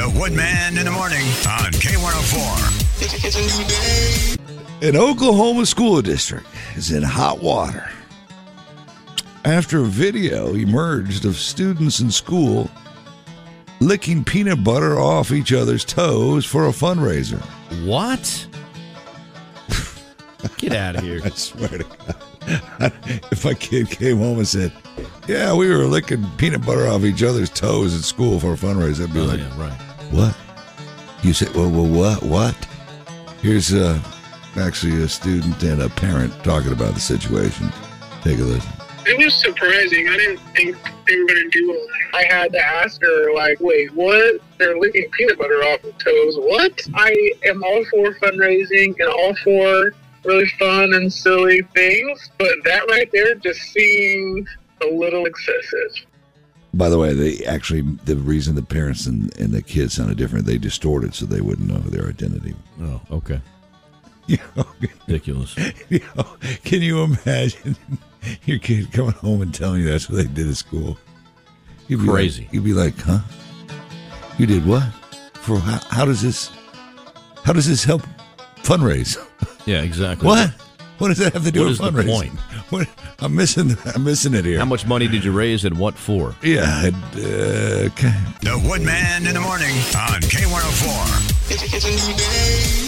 The Woodman in the morning on K104. It's a new day. An Oklahoma school district is in hot water after a video emerged of students in school licking peanut butter off each other's toes for a fundraiser. What? Get out of here. I swear to God. If my kid came home and said, yeah, we were licking peanut butter off each other's toes at school for a fundraiser, I'd be like, yeah, right. What? You said, well, what? Here's actually a student and a parent talking about the situation. Take a listen. It was surprising. I didn't think they were going to do it. I had to ask her, like, wait, what? They're licking peanut butter off of toes. What? I am all for fundraising and all for really fun and silly things, but that right there just seemed a little excessive. By the way, the reason the parents and the kids sounded different, they distorted so they wouldn't know their identity. Oh, okay. You know, Ridiculous. you know, can you imagine your kid coming home and telling you that's what they did at school? You'd be Crazy. Like, you'd be like, huh? You did what? For how does this help fundraise? Yeah, exactly. What? What does that have to do with What is the fundraising? point? What? I'm missing it here. How much money did you raise and what for? Yeah. Okay. The Woodman in the morning on K104. It's a new day.